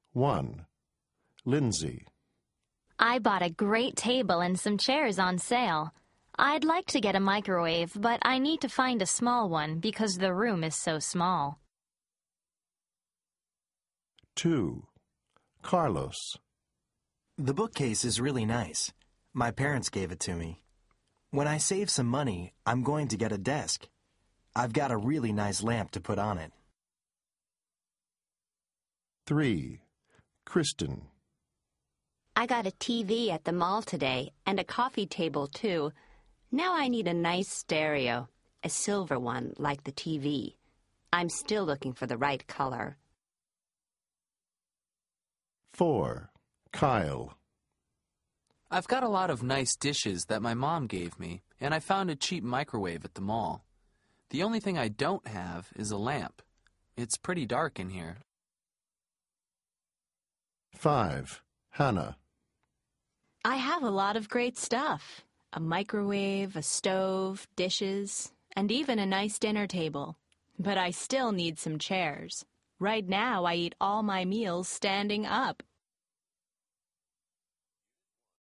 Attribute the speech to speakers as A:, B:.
A: 1. Lindsay.
B: I bought a great table and some chairs on sale. I'd like to get a microwave, but I need to find a small one because the room is so small.
A: 2. Carlos.
C: The bookcase is really nice. My parents gave it to me. When I save some money, I'm going to get a desk. I've got a really nice lamp to put on it.
A: 3. Kristen.
D: I got a TV at the mall today and a coffee table, too. Now I need a nice stereo, a silver one like the TV. I'm still looking for the right color.
A: 4. Kyle.
E: I've got a lot of nice dishes that my mom gave me, and I found a cheap microwave at the mall. The only thing I don't have is a lamp. It's pretty dark in here.
A: 5. Hannah.
F: I have a lot of great stuff. A microwave, a stove, dishes, and even a nice dinner table. But I still need some chairs. Right now, I eat all my meals standing up.